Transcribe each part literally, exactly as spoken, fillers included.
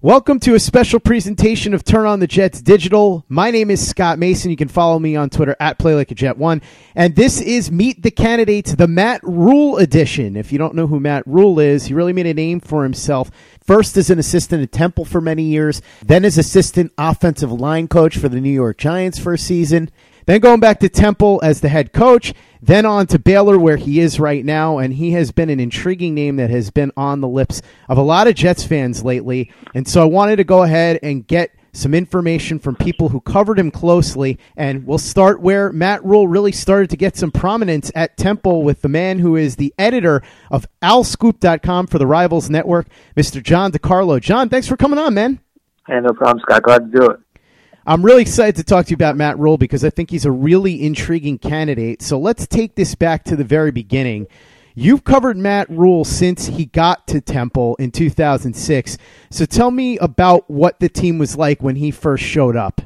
Welcome to a special presentation of Turn on the Jets Digital. My name is Scott Mason. You can follow me on Twitter at Play Like a Jet one. And this is Meet the Candidates, the Matt Rhule edition. If you don't know who Matt Rhule is, he really made a name for himself. First as an assistant at Temple for many years, then as assistant offensive line coach for the New York Giants for a season, then going back to Temple as the head coach, then on to Baylor where he is right now, and he has been an intriguing name that has been on the lips of a lot of Jets fans lately. And so I wanted to go ahead and get some information from people who covered him closely, and we'll start where Matt Rhule really started to get some prominence at Temple with the man who is the editor of Al Scoop dot com for the Rivals Network, Mister John DeCarlo. John, thanks for coming on, man. Hey, no problem, Scott. Glad to do it. I'm really excited to talk to you about Matt Rhule because I think he's a really intriguing candidate. So let's take this back to the very beginning. You've covered Matt Rhule since he got to Temple in two thousand six. So tell me about what the team was like when he first showed up.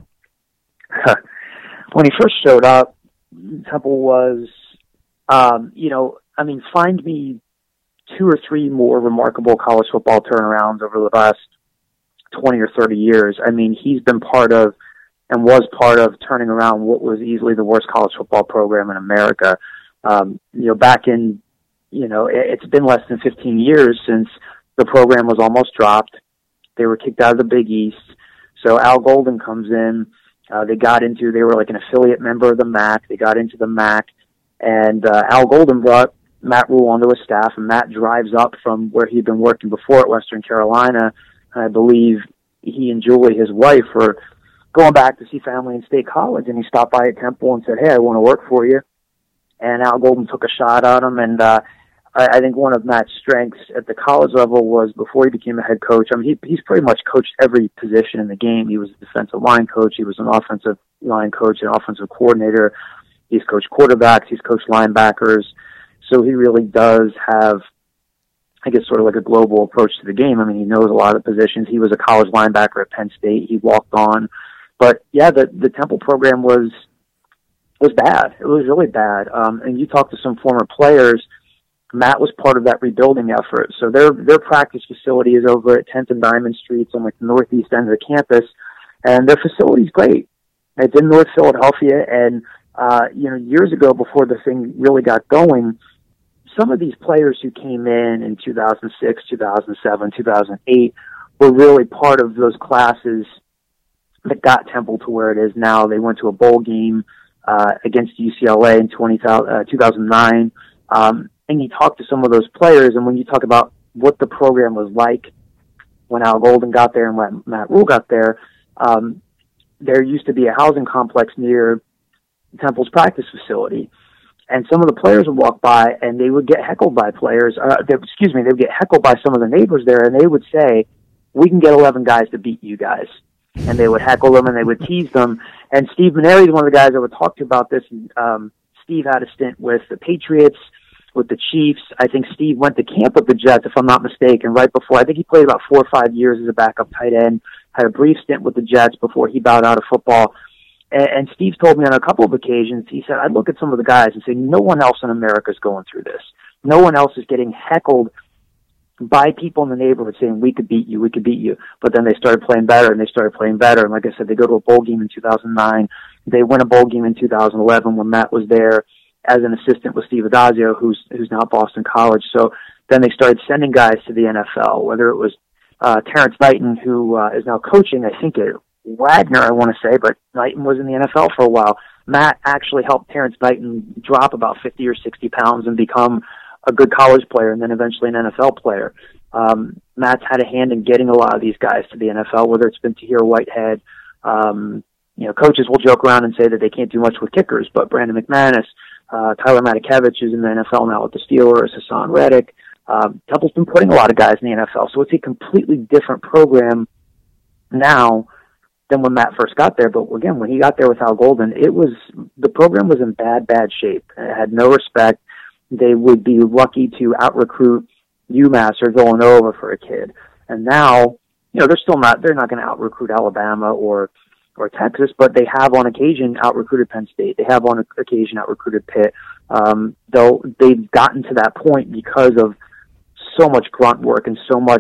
When he first showed up, Temple was, um, you know, I mean, find me two or three more remarkable college football turnarounds over the last twenty or thirty years. I mean, he's been part of and was part of turning around what was easily the worst college football program in America. Um, you know, back in, you know, it, it's been less than fifteen years since the program was almost dropped. They were kicked out of the Big East. So Al Golden comes in. Uh, they got into, they were like an affiliate member of the M A C. They got into the M A C. And uh, Al Golden brought Matt Rhule onto his staff, and Matt drives up from where he'd been working before at Western Carolina. I believe he and Julie, his wife, were going back to see family in State College, and he stopped by at Temple and said, "Hey, I want to work for you." And Al Golden took a shot at him, and uh, I, I think one of Matt's strengths at the college level was before he became a head coach. I mean, he, he's pretty much coached every position in the game. He was a defensive line coach. He was an offensive line coach, an offensive coordinator. He's coached quarterbacks. He's coached linebackers. So he really does have, I guess, sort of like a global approach to the game. I mean, he knows a lot of positions. He was a college linebacker at Penn State. He walked on. But, yeah, the, the Temple program was was bad. It was really bad. Um, and you talk to some former players, Matt was part of that rebuilding effort. So their their practice facility is over at tenth and Diamond Streets on, like, the northeast end of the campus. And their facility's great. It's in North Philadelphia. And, uh, you know, years ago, before the thing really got going, some of these players who came in in two thousand six, two thousand seven, two thousand eight were really part of those classes that got Temple to where it is now. They went to a bowl game uh, against U C L A in twenty, uh, two thousand nine. Um, and you talk to some of those players, and when you talk about what the program was like when Al Golden got there and when Matt Rhule got there, um, there used to be a housing complex near Temple's practice facility. And some of the players would walk by, and they would get heckled by players. Uh, they, excuse me, they would get heckled by some of the neighbors there, and they would say, "We can get eleven guys to beat you guys." And they would heckle them, and they would tease them. And Steve Maneri is one of the guys I would talk to about this. Um, Steve had a stint with the Patriots, with the Chiefs. I think Steve went to camp with the Jets, if I'm not mistaken, right before. I think he played about four or five years as a backup tight end, had a brief stint with the Jets before he bowed out of football. And Steve told me on a couple of occasions, he said, I'd look at some of the guys and say, no one else in America is going through this. No one else is getting heckled by people in the neighborhood saying, we could beat you, we could beat you. But then they started playing better, and they started playing better. And like I said, they go to a bowl game in two thousand nine. They win a bowl game in two thousand eleven when Matt was there as an assistant with Steve Adazio, who's who's now at Boston College. So then they started sending guys to the N F L, whether it was uh, Terrence Knighton, who uh, is now coaching, I think, at Wagner, I want to say, but Knighton was in the N F L for a while. Matt actually helped Terrence Knighton drop about fifty or sixty pounds and become a good college player and then eventually an N F L player. Um, Matt's had a hand in getting a lot of these guys to the N F L, whether it's been Tahir Whitehead. Um, you know, coaches will joke around and say that they can't do much with kickers, but Brandon McManus, uh, Tyler Matakevich is in the N F L now with the Steelers, Hassan Reddick. Um, Temple's been putting a lot of guys in the N F L, so it's a completely different program now than when Matt first got there. But again, when he got there with Al Golden, it was, the program was in bad, bad shape. It had no respect. They would be lucky to out-recruit UMass or Villanova for a kid. And now, you know, they're still not, they're not going to out-recruit Alabama or, or Texas, but they have on occasion out-recruited Penn State. They have on occasion out-recruited Pitt. Um, though they've gotten to that point because of so much grunt work and so much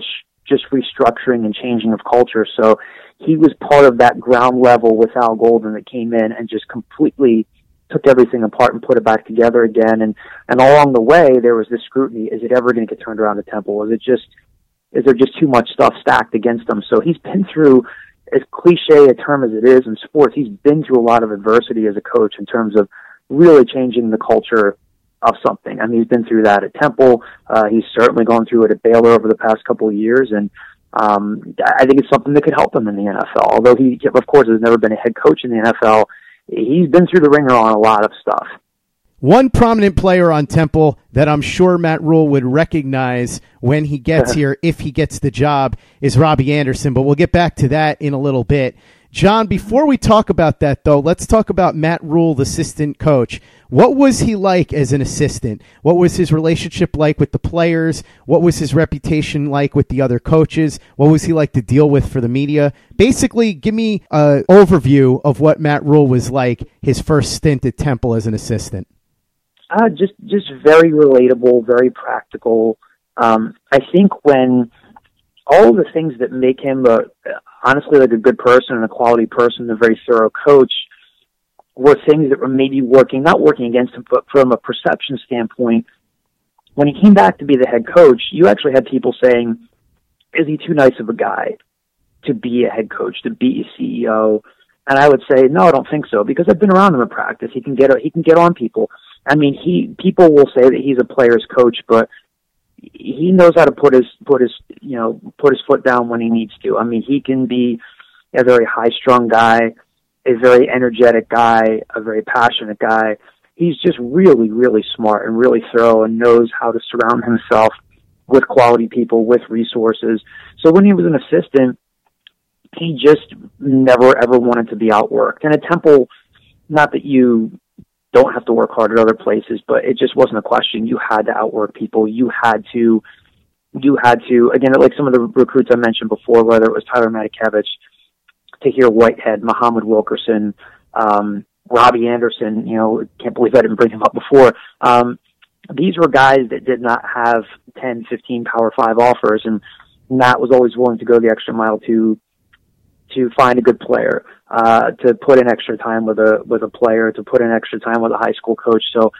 just restructuring and changing of culture. So he was part of that ground level with Al Golden that came in and just completely took everything apart and put it back together again. And, and along the way, there was this scrutiny. Is it ever going to get turned around at Temple? Is it just, is there just too much stuff stacked against him? So he's been through, as cliche a term as it is in sports, he's been through a lot of adversity as a coach in terms of really changing the culture of something. I mean, he's been through that at Temple. Uh, he's certainly gone through it at Baylor over the past couple of years. And um, I think it's something that could help him in the N F L. Although he, of course, has never been a head coach in the N F L, he's been through the ringer on a lot of stuff. One prominent player on Temple that I'm sure Matt Rhule would recognize when he gets here, if he gets the job, is Robbie Anderson. But we'll get back to that in a little bit. John, before we talk about that, though, let's talk about Matt Rhule, the assistant coach. What was he like as an assistant? What was his relationship like with the players? What was his reputation like with the other coaches? What was he like to deal with for the media? Basically, give me an overview of what Matt Rhule was like his first stint at Temple as an assistant. Uh, just, just very relatable, very practical. Um, I think when all of the things that make him a, honestly like a good person and a quality person, a very thorough coach, were things that were maybe working, not working against him, but from a perception standpoint, when he came back to be the head coach, you actually had people saying, is he too nice of a guy to be a head coach, to be a C E O? And I would say, no, I don't think so, because I've been around him in practice. He can get, he can get on people. I mean, he, people will say that he's a player's coach, but he knows how to put his, put his, you know, put his foot down when he needs to. I mean, he can be a very high-strung guy, a very energetic guy, a very passionate guy. He's just really, really smart and really thorough and knows how to surround himself with quality people, with resources. So when he was an assistant, he just never, ever wanted to be outworked. And at Temple, not that you don't have to work hard at other places, but it just wasn't a question. You had to outwork people. You had to, you had to, again, like some of the recruits I mentioned before, whether it was Tyler Matakevich, Tahir Whitehead, Muhammad Wilkerson, um, Robbie Anderson, you know, can't believe I didn't bring him up before. Um, these were guys that did not have ten, fifteen Power Five offers, and Matt was always willing to go the extra mile to, to find a good player, uh, to put in extra time with a, with a player, to put in extra time with a high school coach. So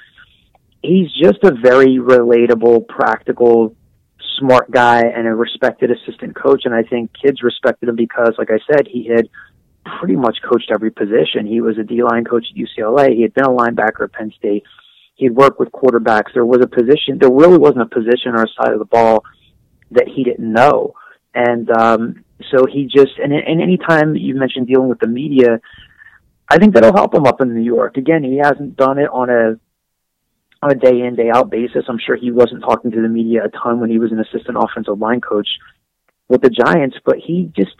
he's just a very relatable, practical, smart guy and a respected assistant coach. And I think kids respected him because, like I said, he had pretty much coached every position. He was a D-line coach at U C L A. He had been a linebacker at Penn State. He'd worked with quarterbacks. There was a position, there really wasn't a position or a side of the ball that he didn't know. And, um, so he just, and, and any time you mentioned dealing with the media, I think that'll help him up in New York. Again, he hasn't done it on a, on a day in, day out basis. I'm sure he wasn't talking to the media a ton when he was an assistant offensive line coach with the Giants, but he just,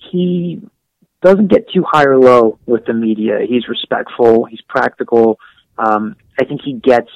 he doesn't get too high or low with the media. He's respectful. He's practical. Um, I think he gets,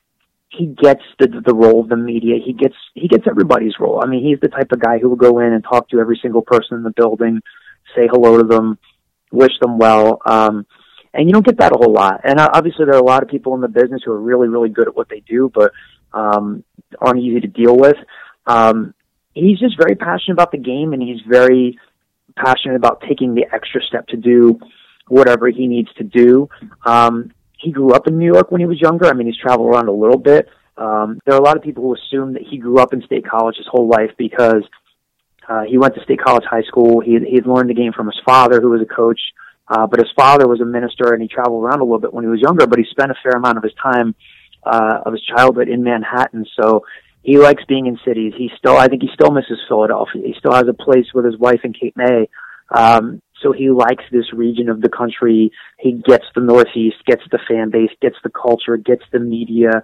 he gets the the role of the media. He gets he gets everybody's role. I mean, he's the type of guy who will go in and talk to every single person in the building, say hello to them, wish them well. Um, and you don't get that a whole lot. And obviously, there are a lot of people in the business who are really, really good at what they do, but um, aren't easy to deal with. Um, he's just very passionate about the game, and he's very passionate about taking the extra step to do whatever he needs to do. Um, He grew up in New York when he was younger. I mean, he's traveled around a little bit. Um, there are a lot of people who assume that he grew up in State College his whole life because uh, he went to State College High School. He he had learned the game from his father, who was a coach, uh, but his father was a minister, and he traveled around a little bit when he was younger, but he spent a fair amount of his time, uh, of his childhood in Manhattan. So he likes being in cities. He still, I think he still misses Philadelphia. He still has a place with his wife in Cape May. Um, So he likes this region of the country. He gets the Northeast, gets the fan base, gets the culture, gets the media.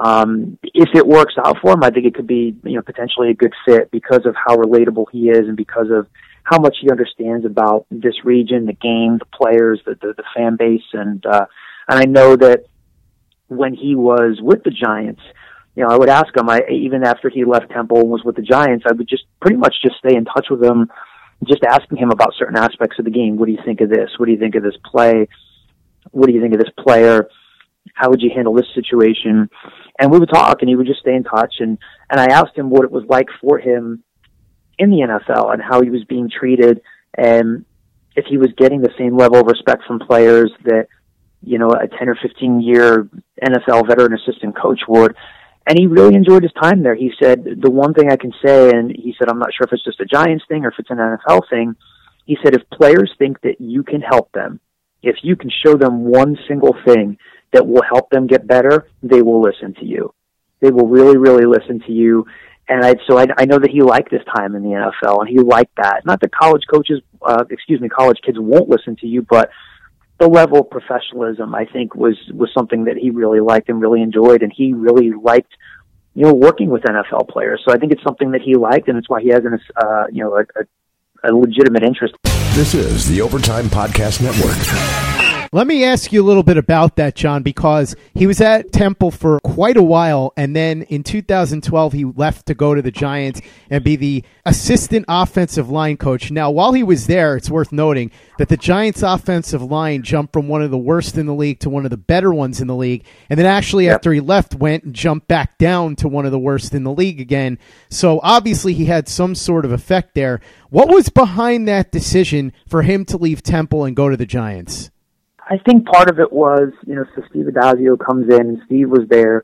Um, if it works out for him, I think it could be, you know, potentially a good fit because of how relatable he is and because of how much he understands about this region, the game, the players, the, the, the fan base. And, uh, and I know that when he was with the Giants, you know, I would ask him, I, even after he left Temple and was with the Giants, I would just pretty much just stay in touch with him, just asking him about certain aspects of the game. What do you think of this? What do you think of this play? What do you think of this player? How would you handle this situation? And we would talk, and he would just stay in touch. And, and I asked him what it was like for him in the N F L and how he was being treated, and if he was getting the same level of respect from players that, you know, a ten or fifteen year N F L veteran assistant coach would. And he really enjoyed his time there. He said, the one thing I can say, and he said, I'm not sure if it's just a Giants thing or if it's an N F L thing. He said, if players think that you can help them, if you can show them one single thing that will help them get better, they will listen to you. They will really, really listen to you. And I, so I, I know that he liked his time in the N F L, and he liked that. Not that college coaches, uh, excuse me, college kids won't listen to you, but the level of professionalism, I think, was, was something that he really liked and really enjoyed, and he really liked, you know, working with N F L players. So I think it's something that he liked, and it's why he has an, uh, you know, a, a, a legitimate interest. This is the Overtime Podcast Network. Let me ask you a little bit about that, John, because he was at Temple for quite a while, and then in two thousand twelve he left to go to the Giants and be the assistant offensive line coach. Now, while he was there, it's worth noting that the Giants' offensive line jumped from one of the worst in the league to one of the better ones in the league, and then actually yep. after he left, went and jumped back down to one of the worst in the league again. So obviously he had some sort of effect there. What was behind that decision for him to leave Temple and go to the Giants? I think part of it was, you know, so Steve Addazio comes in, and Steve was there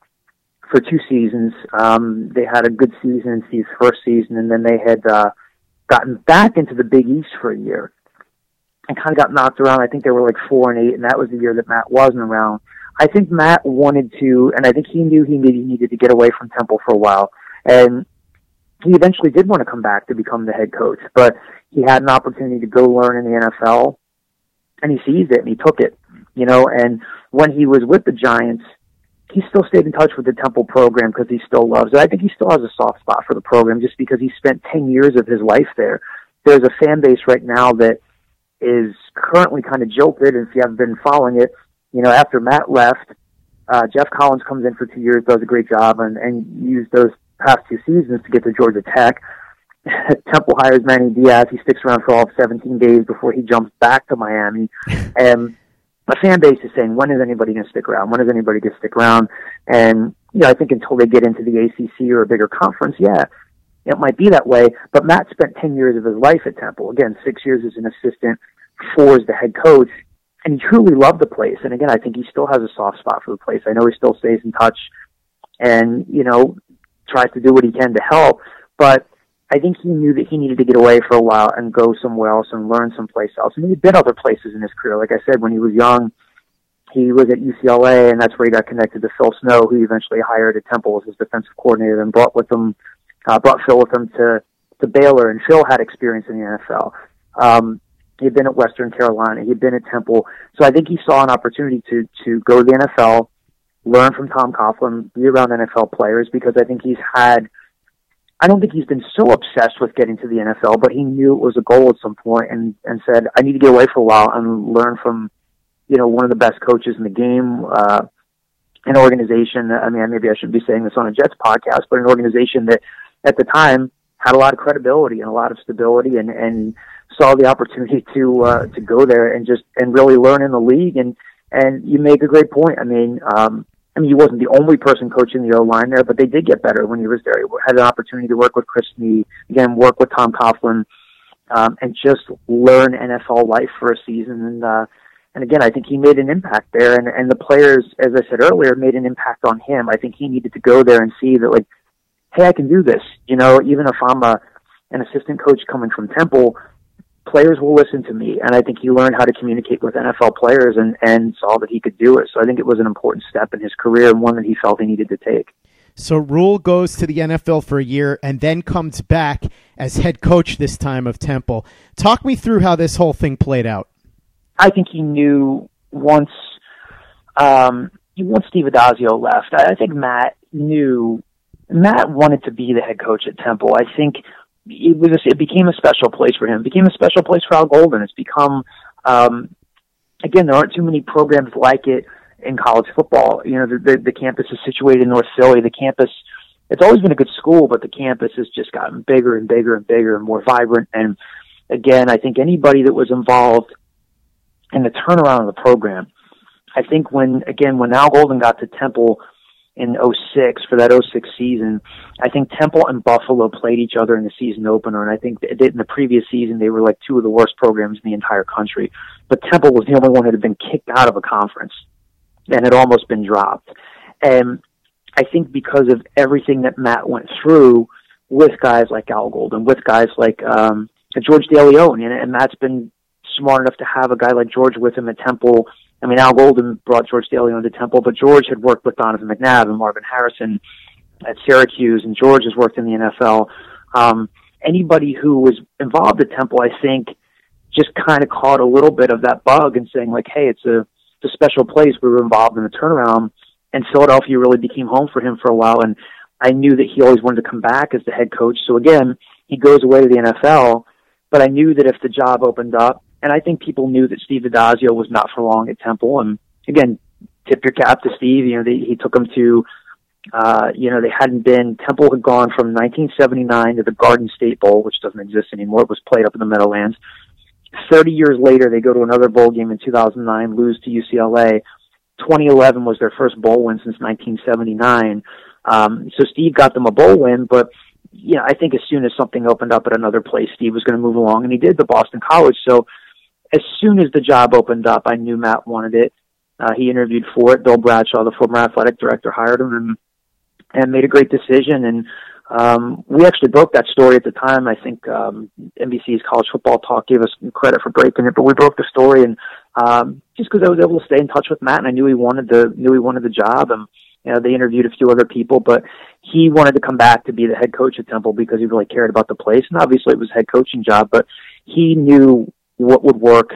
for two seasons. Um, they had a good season in Steve's first season, and then they had uh, gotten back into the Big East for a year and kind of got knocked around. I think they were like four and eight, and that was the year that Matt wasn't around. I think Matt wanted to, and I think he knew he needed, he needed to get away from Temple for a while, and he eventually did want to come back to become the head coach, but he had an opportunity to go learn in the N F L. And he seized it and he took it, you know, and when he was with the Giants, he still stayed in touch with the Temple program because he still loves it. I think he still has a soft spot for the program just because he spent ten years of his life there. There's a fan base right now that is currently kind of jilted, and if you haven't been following it, you know, after Matt left, uh, Jeff Collins comes in for two years, does a great job, and, and used those past two seasons to get to Georgia Tech. Temple hires Manny Diaz. He sticks around for all of seventeen days before he jumps back to Miami. And the fan base is saying, when is anybody going to stick around? When is anybody going to stick around? And, you know, I think until they get into the A C C or a bigger conference, yeah, it might be that way. But Matt spent ten years of his life at Temple. Again, six years as an assistant, four as the head coach. And he truly loved the place. And again, I think he still has a soft spot for the place. I know he still stays in touch and, you know, tries to do what he can to help. But I think he knew that he needed to get away for a while and go somewhere else and learn someplace else. And he'd been other places in his career. Like I said, when he was young, he was at U C L A, and that's where he got connected to Phil Snow, who he eventually hired at Temple as his defensive coordinator and brought with him, uh, brought Phil with him to, to Baylor. And Phil had experience in the N F L. Um, he had been at Western Carolina. He had been at Temple. So I think he saw an opportunity to, to go to the N F L, learn from Tom Coughlin, be around N F L players, because I think he's had, I don't think he's been so obsessed with getting to the N F L, but he knew it was a goal at some point and, and said, I need to get away for a while and learn from, you know, one of the best coaches in the game, uh, an organization. I mean, maybe I shouldn't be saying this on a Jets podcast, but an organization that at the time had a lot of credibility and a lot of stability and, and saw the opportunity to, uh, to go there and just, and really learn in the league. And, and you make a great point. I mean, um, I mean, he wasn't the only person coaching the O-line there, but they did get better when he was there. He had an opportunity to work with Chris Snead, again, work with Tom Coughlin, um, and just learn N F L life for a season. And, uh, and again, I think he made an impact there. And, and the players, as I said earlier, made an impact on him. I think he needed to go there and see that, like, hey, I can do this. You know, even if I'm a, an assistant coach coming from Temple, players will listen to me. And I think he learned how to communicate with N F L players and, and saw that he could do it. So I think it was an important step in his career and one that he felt he needed to take. So Rhule goes to the N F L for a year and then comes back as head coach this time of Temple. Talk me through how this whole thing played out. I think he knew once, um, once Steve Addazio left, I, I think Matt knew, Matt wanted to be the head coach at Temple. I think it was, a, it became a special place for him. It became a special place for Al Golden. It's become, um, again, there aren't too many programs like it in college football. You know, the, the, the campus is situated in North Philly. The campus, it's always been a good school, but the campus has just gotten bigger and bigger and bigger and more vibrant. And again, I think anybody that was involved in the turnaround of the program, I think when, again, when Al Golden got to Temple, in oh six for that oh six season. I think Temple and Buffalo played each other in the season opener, and I think they did in the previous season they were like two of the worst programs in the entire country. But Temple was the only one that had been kicked out of a conference and had almost been dropped. And I think because of everything that Matt went through with guys like Al Golden, with guys like um, George DeLeon, and, and Matt's been smart enough to have a guy like George with him at Temple. I mean, Al Golden brought George DeLeon to Temple, but George had worked with Donovan McNabb and Marvin Harrison at Syracuse, and George has worked in the N F L. Um, anybody who was involved at Temple, I think, just kind of caught a little bit of that bug and saying, like, hey, it's a, it's a special place. We were involved in the turnaround, and Philadelphia really became home for him for a while, and I knew that he always wanted to come back as the head coach. So, again, he goes away to the N F L, but I knew that if the job opened up, and I think people knew that Steve Addazio was not for long at Temple. And again, tip your cap to Steve. You know, they, he took them to, uh, you know, they hadn't been, Temple had gone from nineteen seventy-nine to the Garden State Bowl, which doesn't exist anymore. It was played up in the Meadowlands. thirty years later, they go to another bowl game in two thousand nine, lose to U C L A. twenty eleven was their first bowl win since nineteen seventy-nine. Um, so Steve got them a bowl win, but yeah, I think as soon as something opened up at another place, Steve was going to move along, and he did, the Boston College. So as soon as the job opened up, I knew Matt wanted it. Uh, he interviewed for it. Bill Bradshaw, the former athletic director, hired him and, and made a great decision. And um, we actually broke that story at the time. I think um, N B C's College Football Talk gave us credit for breaking it, but we broke the story, and um, just because I was able to stay in touch with Matt, and I knew he wanted the knew he wanted the job, and you know, they interviewed a few other people, but he wanted to come back to be the head coach at Temple because he really cared about the place, and obviously it was a head coaching job, but he knew what would work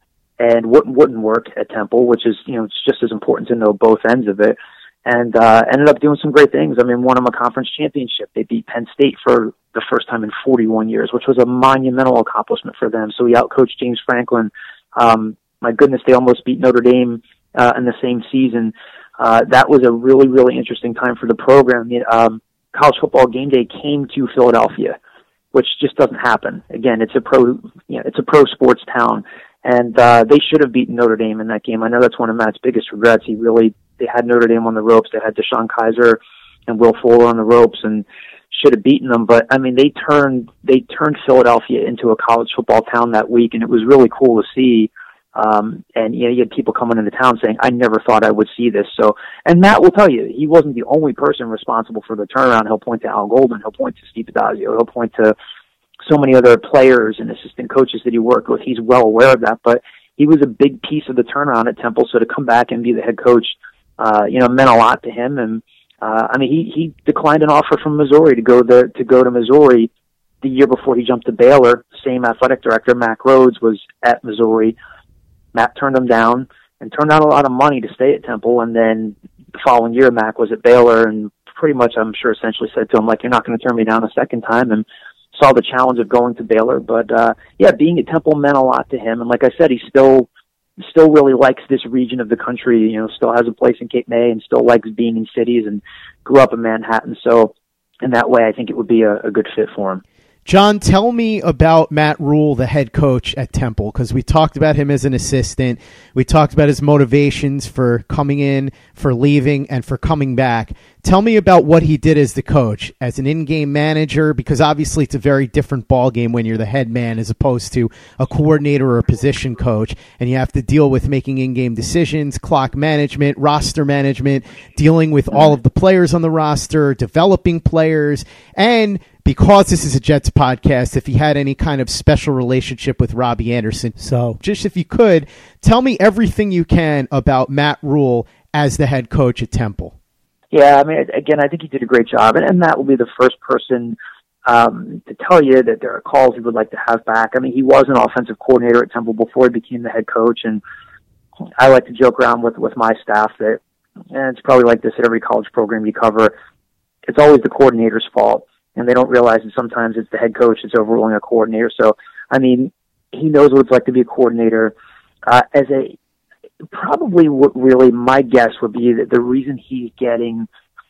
and what wouldn't work at Temple, which is, you know, it's just as important to know both ends of it. And uh, ended up doing some great things. I mean, won them a conference championship. They beat Penn State for the first time in forty-one years, which was a monumental accomplishment for them. So he outcoached James Franklin. Um, my goodness, they almost beat Notre Dame uh, in the same season. Uh, that was a really, really interesting time for the program. Um, College Football Game Day came to Philadelphia, which just doesn't happen. Again, it's a pro, you know, it's a pro sports town, and uh, they should have beaten Notre Dame in that game. I know that's one of Matt's biggest regrets. He really, they had Notre Dame on the ropes. They had Deshaun Kaiser and Will Fuller on the ropes, and should have beaten them. But I mean, they turned they turned Philadelphia into a college football town that week, and it was really cool to see. Um, and you know, you had people coming into town saying, "I never thought I would see this." So, and Matt will tell you, he wasn't the only person responsible for the turnaround. He'll point to Al Golden, he'll point to Steve Addazio, he'll point to so many other players and assistant coaches that he worked with. He's well aware of that, but he was a big piece of the turnaround at Temple. So to come back and be the head coach, uh, you know, meant a lot to him. And uh, I mean, he he declined an offer from Missouri to go there to go to Missouri the year before he jumped to Baylor. Same athletic director, Mack Rhodes, was at Missouri. Matt turned him down and turned down a lot of money to stay at Temple. And then the following year, Mack was at Baylor and pretty much, I'm sure, essentially said to him, like, "You're not going to turn me down a second time," and saw the challenge of going to Baylor. But, uh, yeah, being at Temple meant a lot to him. And like I said, he still still really likes this region of the country, you know, still has a place in Cape May and still likes being in cities, and grew up in Manhattan. So in that way, I think it would be a, a good fit for him. John, tell me about Matt Rhule, the head coach at Temple, because we talked about him as an assistant. We talked about his motivations for coming in, for leaving, and for coming back. Tell me about what he did as the coach, as an in-game manager, because obviously it's a very different ballgame when you're the head man as opposed to a coordinator or a position coach, and you have to deal with making in-game decisions, clock management, roster management, dealing with all of the players on the roster, developing players, and because this is a Jets podcast, if he had any kind of special relationship with Robbie Anderson. So just if you could, tell me everything you can about Matt Rhule as the head coach at Temple. Yeah, I mean, again, I think he did a great job, and, and Matt will be the first person um, to tell you that there are calls he would like to have back. I mean, he was an offensive coordinator at Temple before he became the head coach, and I like to joke around with, with my staff that, and it's probably like this at every college program you cover, it's always the coordinator's fault. And they don't realize that sometimes it's the head coach that's overruling a coordinator. So, I mean, he knows what it's like to be a coordinator. Uh, as a probably what really my guess would be that the reason he's getting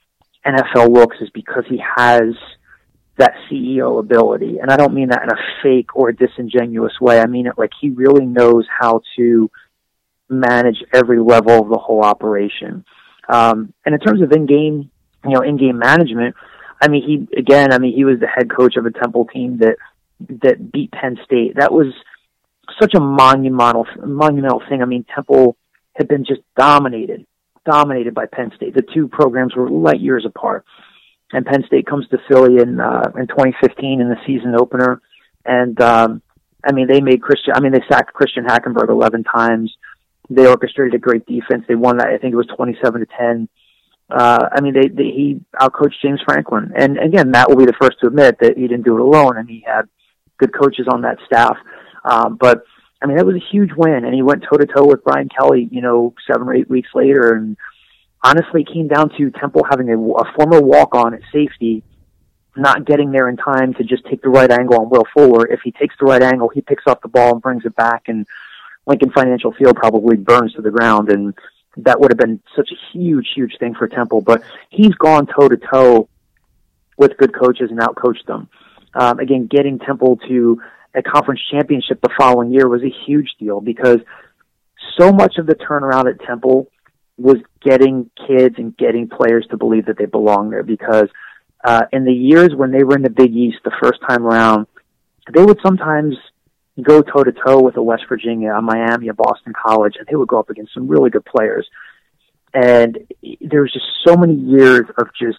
N F L looks is because he has that C E O ability. And I don't mean that in a fake or a disingenuous way. I mean it like he really knows how to manage every level of the whole operation. Um, and in terms of in-game, you know, in-game management, I mean, he, again, I mean, he was the head coach of a Temple team that, that beat Penn State. That was such a monumental, monumental thing. I mean, Temple had been just dominated, dominated by Penn State. The two programs were light years apart. And Penn State comes to Philly in, uh, in twenty fifteen in the season opener. And, um, I mean, they made Christian, I mean, they sacked Christian Hackenberg eleven times. They orchestrated a great defense. They won that. I think it was twenty-seven to ten. Uh, I mean, they, they, he outcoached James Franklin. And again, Matt will be the first to admit that he didn't do it alone, and he had good coaches on that staff. Um, but I mean, that was a huge win, and he went toe to toe with Brian Kelly, you know, seven or eight weeks later. And honestly, it came down to Temple having a, a former walk-on at safety, not getting there in time to just take the right angle on Will Fuller. If he takes the right angle, he picks up the ball and brings it back, and Lincoln Financial Field probably burns to the ground. And that would have been such a huge, huge thing for Temple. But he's gone toe-to-toe with good coaches and outcoached them. Um, again, getting Temple to a conference championship the following year was a huge deal, because so much of the turnaround at Temple was getting kids and getting players to believe that they belong there. Because uh, in the years when they were in the Big East the first time around, they would sometimes go toe-to-toe with a West Virginia, a Miami, a Boston College, and they would go up against some really good players. And there was just so many years of just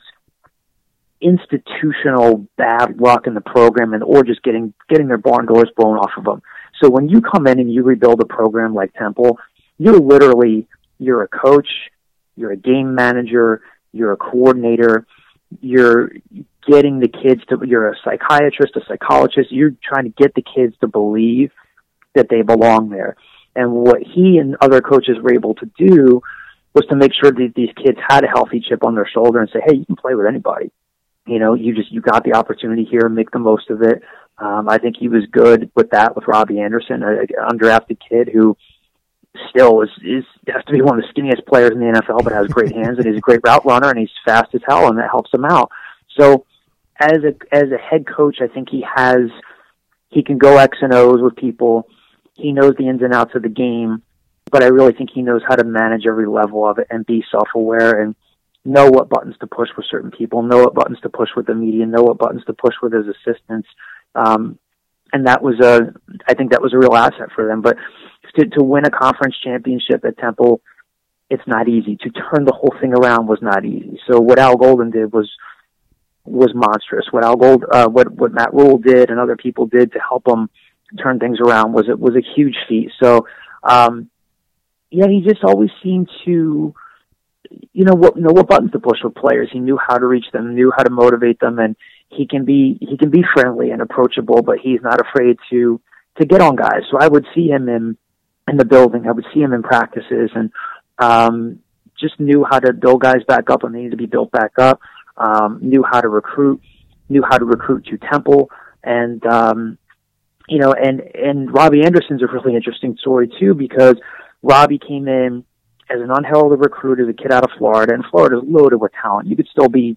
institutional bad luck in the program, and or just getting getting their barn doors blown off of them. So when you come in and you rebuild a program like Temple, you're literally, you're a coach, you're a game manager, you're a coordinator, you're getting the kids to, you're a psychiatrist, a psychologist, you're trying to get the kids to believe that they belong there. And what he and other coaches were able to do was to make sure that these kids had a healthy chip on their shoulder and say, hey, you can play with anybody. You know, you just, you got the opportunity here, make the most of it. Um, I think he was good with that with Robbie Anderson, an undrafted kid who still is, is, has to be one of the skinniest players in the N F L, but has great hands, and he's a great route runner, and he's fast as hell, and that helps him out. So as a, as a head coach, I think he has, he can go X and O's with people. He knows the ins and outs of the game, but I really think he knows how to manage every level of it and be self-aware and know what buttons to push with certain people, know what buttons to push with the media, know what buttons to push with his assistants. Um, and that was a, I think that was a real asset for them. But to, to win a conference championship at Temple, it's not easy. To turn the whole thing around was not easy. So what Al Golden did was, was monstrous. What Al Gold, uh, what, what Matt Rule did and other people did to help him turn things around was, it was a huge feat. So, um, yeah, he just always seemed to, you know what, know what buttons to push with players. He knew how to reach them, knew how to motivate them, and he can be, he can be friendly and approachable, but he's not afraid to, to get on guys. So I would see him in, in the building. I would see him in practices, and, um, just knew how to build guys back up when they need to be built back up. Um, knew how to recruit, knew how to recruit to Temple. And, um, you know, and, and Robbie Anderson's a really interesting story too, because Robbie came in as an unheralded recruit as a kid out of Florida, and Florida's loaded with talent. You could still be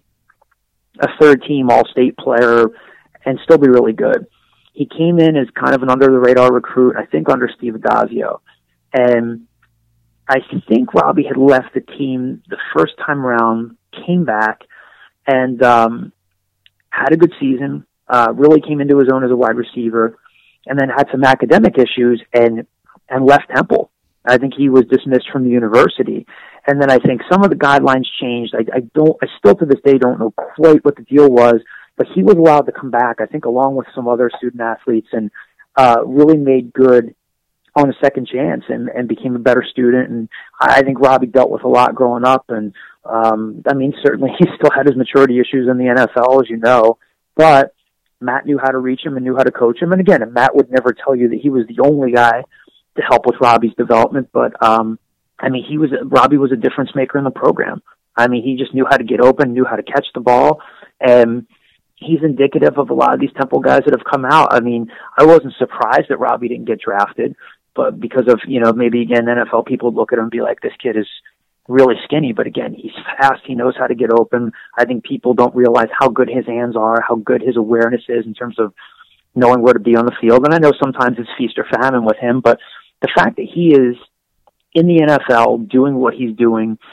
a third team all-state player and still be really good. He came in as kind of an under-the-radar recruit, I think under Steve Addazio. And I think Robbie had left the team the first time around, came back, and um, had a good season, uh, really came into his own as a wide receiver, and then had some academic issues and and left Temple. I think he was dismissed from the university. And then I think some of the guidelines changed. I, I don't, I still to this day don't know quite what the deal was, but he was allowed to come back, I think, along with some other student athletes, and uh, really made good on a second chance and, and became a better student. And I think Robbie dealt with a lot growing up. And, um, I mean, certainly he still had his maturity issues in the N F L, as you know, but Matt knew how to reach him and knew how to coach him. And again, Matt would never tell you that he was the only guy to help with Robbie's development, but um, I mean, he was Robbie was a difference maker in the program. I mean, he just knew how to get open, knew how to catch the ball, and he's indicative of a lot of these Temple guys that have come out. I mean, I wasn't surprised that Robbie didn't get drafted, but because of, you know, maybe again, N F L people would look at him and be like, this kid is really skinny, but again, he's fast, he knows how to get open. I think people don't realize how good his hands are, how good his awareness is in terms of knowing where to be on the field. And I know sometimes it's feast or famine with him, but the fact that he is in the N F L doing what he's doing,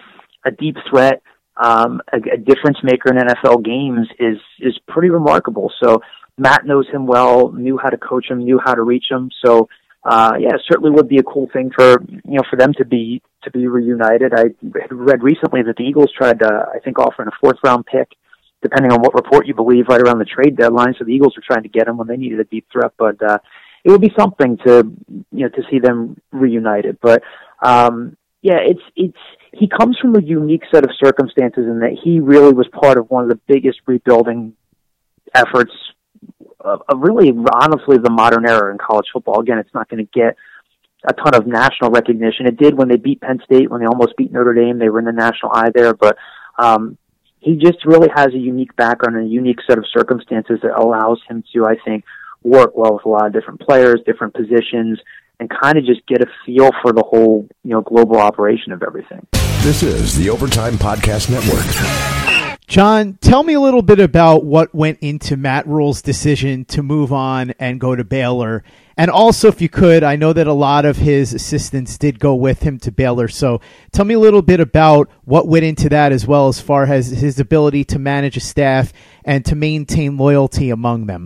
a deep threat, um, a, a difference maker in N F L games is is pretty remarkable. So Matt knows him well, knew how to coach him, knew how to reach him. So uh, yeah, it certainly would be a cool thing for you know for them to be to be reunited. I read recently that the Eagles tried to, I think, offering a fourth round pick, depending on what report you believe, right around the trade deadline. So the Eagles were trying to get him when they needed a deep threat, but uh, it would be something to you know to see them reunited. But um, yeah, it's it's he comes from a unique set of circumstances in that he really was part of one of the biggest rebuilding efforts of, of really, honestly, the modern era in college football. Again, it's not going to get a ton of national recognition. It did when they beat Penn State, when they almost beat Notre Dame. They were in the national eye there, but um, he just really has a unique background and a unique set of circumstances that allows him to, I think, work well with a lot of different players, different positions, and kind of just get a feel for the whole, you know, global operation of everything. This is the Overtime Podcast Network. John, tell me a little bit about what went into Matt Rhule's decision to move on and go to Baylor. And also, if you could, I know that a lot of his assistants did go with him to Baylor. So tell me a little bit about what went into that, as well as far as his ability to manage a staff and to maintain loyalty among them.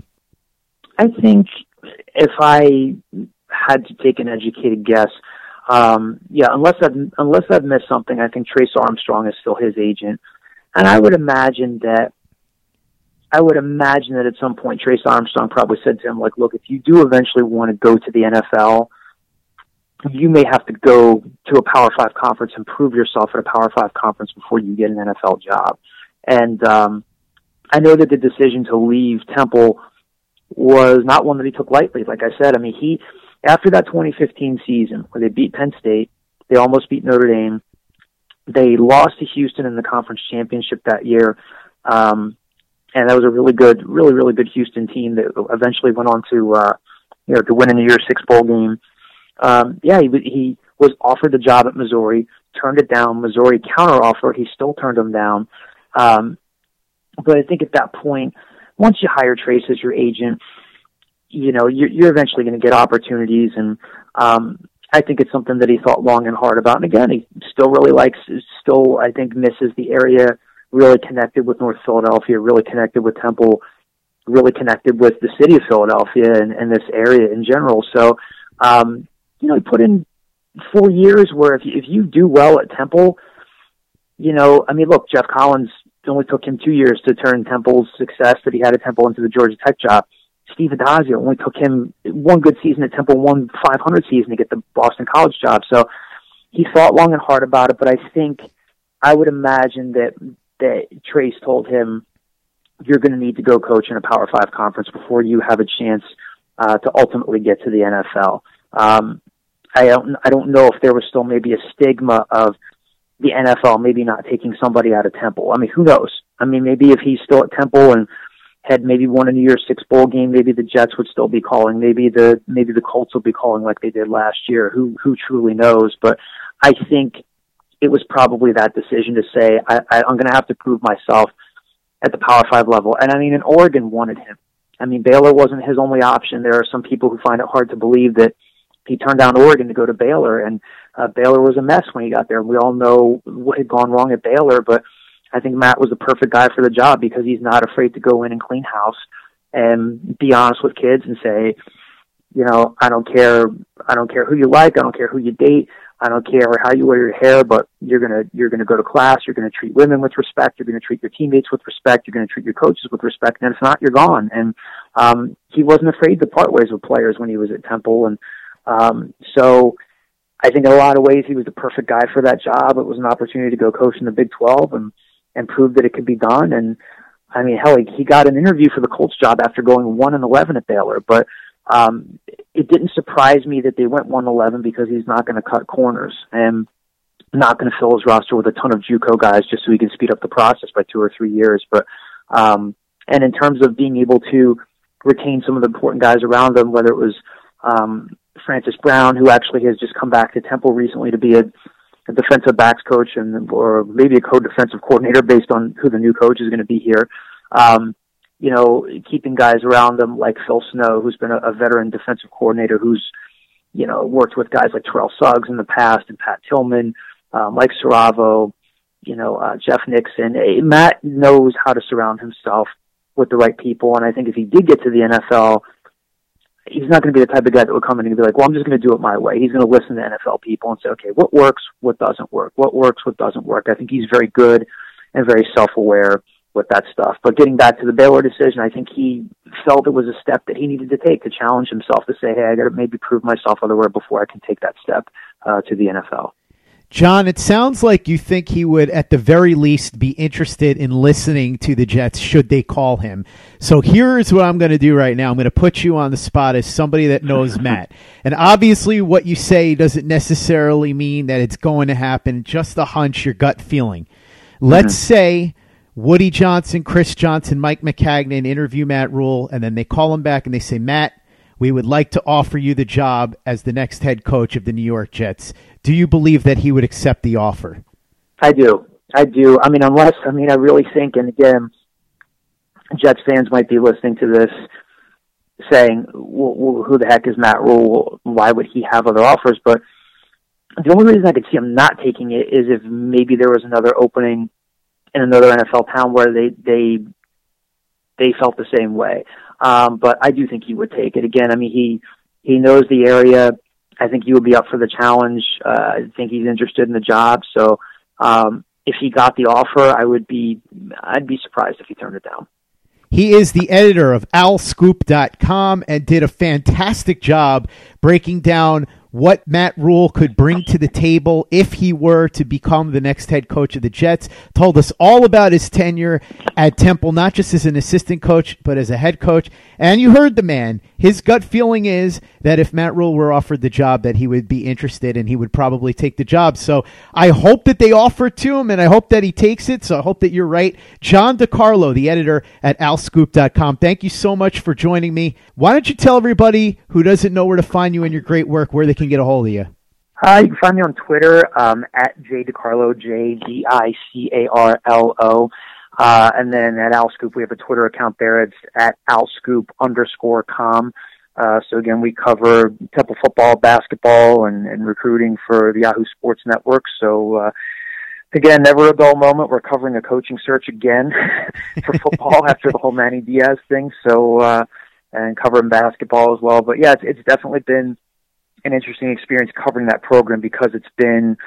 I think if I had to take an educated guess, um, yeah, unless I've, unless I've missed something, I think Trace Armstrong is still his agent. And I would imagine that I would imagine that at some point Trace Armstrong probably said to him, like, look, if you do eventually want to go to the N F L, you may have to go to a Power Five conference and prove yourself at a Power Five conference before you get an N F L job. And um, I know that the decision to leave Temple was not one that he took lightly. Like I said, I mean, he after that twenty fifteen season where they beat Penn State, they almost beat Notre Dame, they lost to Houston in the conference championship that year. Um, and that was a really good, really, really good Houston team that eventually went on to, uh, you know, to win a New Year's Six bowl game. Um, yeah, he, he was offered the job at Missouri, turned it down. Missouri counteroffered. He still turned him down. Um, but I think at that point, once you hire Trace as your agent, you know, you're, you're eventually going to get opportunities. And, um, I think it's something that he thought long and hard about. And again, he still really likes, still, I think, misses the area, really connected with North Philadelphia, really connected with Temple, really connected with the city of Philadelphia and, and this area in general. So, um, you know, he put in four years where if you, if you do well at Temple, you know, I mean, look, Jeff Collins only took him two years to turn Temple's success that he had at Temple into the Georgia Tech job. Steve Addazio only took him one good season at Temple, one five hundred season to get the Boston College job. So he thought long and hard about it, but I think I would imagine that that Trace told him, you're going to need to go coach in a Power Five conference before you have a chance uh, to ultimately get to the N F L. Um, I don't I don't know if there was still maybe a stigma of the N F L maybe not taking somebody out of Temple. I mean, who knows? I mean, maybe if he's still at Temple and had maybe won a New Year's Six bowl game, maybe the Jets would still be calling. Maybe the maybe the Colts will be calling like they did last year. Who who truly knows? But I think it was probably that decision to say, I, I, I'm going to have to prove myself at the Power Five level. And I mean, and Oregon wanted him. I mean, Baylor wasn't his only option. There are some people who find it hard to believe that he turned down Oregon to go to Baylor, and uh, Baylor was a mess when he got there. We all know what had gone wrong at Baylor, but I think Matt was the perfect guy for the job because he's not afraid to go in and clean house and be honest with kids and say, you know, I don't care, I don't care who you like, I don't care who you date, I don't care how you wear your hair, but you're gonna you're gonna go to class, you're gonna treat women with respect, you're gonna treat your teammates with respect, you're gonna treat your coaches with respect, and if not, you're gone. And um, he wasn't afraid to part ways with players when he was at Temple, and um, so I think in a lot of ways he was the perfect guy for that job. It was an opportunity to go coach in the Big twelve and and prove that it could be done. And I mean, hell, he got an interview for the Colts job after going one and eleven at Baylor, but um, it didn't surprise me that they went one and eleven because he's not going to cut corners and not going to fill his roster with a ton of JUCO guys just so he can speed up the process by two or three years. But um, and in terms of being able to retain some of the important guys around him, whether it was um, Francis Brown, who actually has just come back to Temple recently to be a a defensive backs coach and or maybe a co-defensive coordinator based on who the new coach is going to be here. Um, you know, keeping guys around them like Phil Snow, who's been a, a veteran defensive coordinator who's, you know, worked with guys like Terrell Suggs in the past and Pat Tillman, uh, Mike Saravo, you know, uh, Jeff Nixon. Uh, Matt knows how to surround himself with the right people, and I think if he did get to the N F L, he's not going to be the type of guy that would come in and be like, well, I'm just going to do it my way. He's going to listen to N F L people and say, okay, what works, what doesn't work, what works, what doesn't work. I think he's very good and very self-aware with that stuff. But getting back to the Baylor decision, I think he felt it was a step that he needed to take to challenge himself to say, hey, I got to maybe prove myself otherwhere before I can take that step uh, to the N F L. John, it sounds like you think he would, at the very least, be interested in listening to the Jets should they call him. So here's what I'm going to do right now. I'm going to put you on the spot as somebody that knows Matt. And obviously what you say doesn't necessarily mean that it's going to happen, just a hunch, your gut feeling. Let's mm-hmm. say Woody Johnson, Chris Johnson, Mike McCagnon interview Matt Rule, and then they call him back and they say, Matt, we would like to offer you the job as the next head coach of the New York Jets. Do you believe that he would accept the offer? I do. I do. I mean, unless, I mean, I really think, and again, Jets fans might be listening to this saying, well, who the heck is Matt Rule? Why would he have other offers? But the only reason I could see him not taking it is if maybe there was another opening in another N F L town where they, they, they felt the same way. Um, but I do think he would take it. Again, I mean, he, he knows the area. I think he would be up for the challenge. Uh, I think he's interested in the job. So, um, if he got the offer, I would be, I'd be surprised if he turned it down. He is the editor of Al Scoop dot com and did a fantastic job breaking down what Matt Rule could bring to the table if he were to become the next head coach of the Jets. Told us all about his tenure at Temple, not just as an assistant coach, but as a head coach. And you heard the man. His gut feeling is that if Matt Rule were offered the job, that he would be interested and he would probably take the job. So I hope that they offer it to him, and I hope that he takes it. So I hope that you're right. John DeCarlo, the editor at Al Scoop dot com, thank you so much for joining me. Why don't you tell everybody who doesn't know where to find you and your great work, where they can get a hold of you? Uh, you can find me on Twitter um, at J DiCarlo, J D I C A R L O. Uh, and then at AlScoop, we have a Twitter account there. It's at AlScoop underscore com. Uh, so again, we cover Temple football, basketball, and, and recruiting for the Yahoo Sports Network. So, uh, again, never a dull moment. We're covering a coaching search again for football after the whole Manny Diaz thing. So, uh, and covering basketball as well. But yeah, it's, it's definitely been an interesting experience covering that program because it's been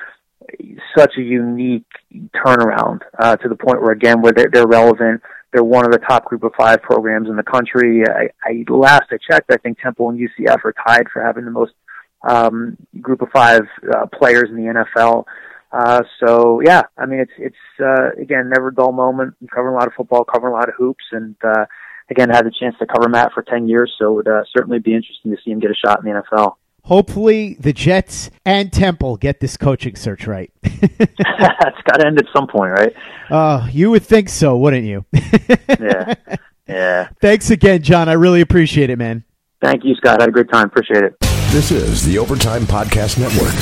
such a unique turnaround uh, to the point where, again, where they're, they're relevant. They're one of the top group of five programs in the country. I, I last I checked, I think Temple and U C F are tied for having the most um, group of five uh, players in the N F L. Uh, so yeah, I mean, it's it's uh, again never a dull moment. I'm covering a lot of football, covering a lot of hoops, and uh, again, I had the chance to cover Matt for ten years, so it would uh, certainly be interesting to see him get a shot in the N F L. Hopefully the Jets and Temple get this coaching search right. It's got to end at some point, right? Uh, you would think so, wouldn't you? yeah. Yeah. Thanks again, John. I really appreciate it, man. Thank you, Scott. I had a great time. Appreciate it. This is the Overtime Podcast Network.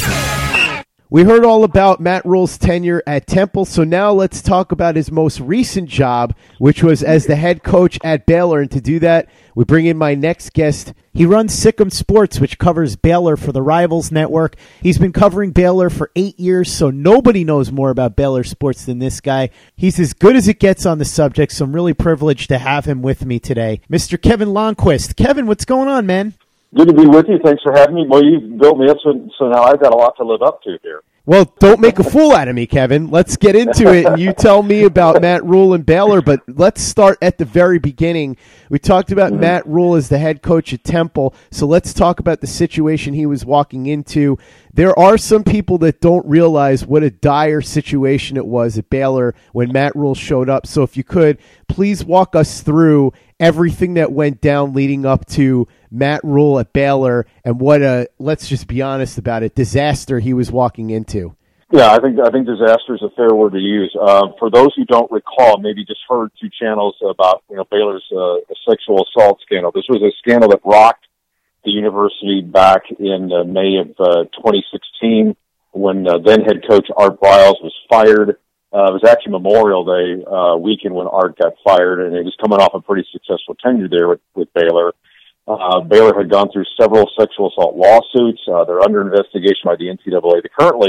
We heard all about Matt Rule's tenure at Temple, so now let's talk about his most recent job, which was as the head coach at Baylor. And to do that, we bring in my next guest. He runs Sikkim Sports, which covers Baylor for the Rivals Network. He's been covering Baylor for eight years, so nobody knows more about Baylor sports than this guy. He's as good as it gets on the subject, so I'm really privileged to have him with me today. Mister Kevin Lonnquist. Kevin, what's going on, man? Good to be with you. Thanks for having me. Well, you've built me up, so, so now I've got a lot to live up to here. Well, don't make a fool out of me, Kevin. Let's get into it, and you tell me about Matt Rule and Baylor, but let's start at the very beginning. We talked about mm-hmm. Matt Rule as the head coach at Temple, so let's talk about the situation he was walking into. There are some people that don't realize what a dire situation it was at Baylor when Matt Rule showed up, so if you could, please walk us through everything that went down leading up to Matt Rule at Baylor and what a, let's just be honest about it, disaster he was walking into. Yeah, I think I think disaster is a fair word to use. Uh, for those who don't recall, maybe just heard two channels about you know Baylor's uh, sexual assault scandal. This was a scandal that rocked the university back in uh, May of uh, twenty sixteen when uh, then head coach Art Briles was fired. Uh, it was actually Memorial Day uh, weekend when Art got fired, and he was coming off a pretty successful tenure there with, with Baylor. Uh, Baylor had gone through several sexual assault lawsuits. Uh, they're under investigation by the N C double A. They currently